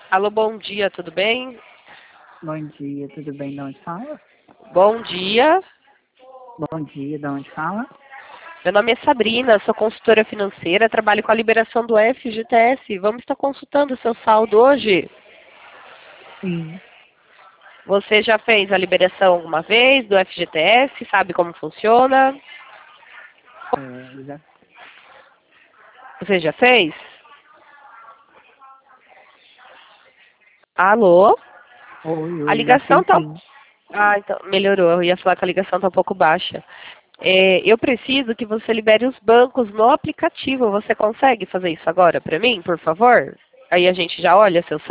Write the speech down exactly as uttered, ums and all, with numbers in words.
Alô, bom dia, tudo bem? Bom dia, tudo bem? De onde fala? Bom dia, Bom dia, de onde fala? meu nome é Sabrina, sou consultora financeira, trabalho com a liberação do F G T S. Vamos estar consultando o seu saldo hoje? Sim. Você já fez a liberação alguma vez do F G T S? Sabe como funciona? É, já... Você já fez? Alô? Oi, A oi, já ligação fiz tá... sim. Ah, então, melhorou. Eu ia falar que a ligação tá um pouco baixa. É, eu preciso que você libere os bancos no aplicativo. Você consegue fazer isso agora para mim, por favor? Aí a gente já olha seu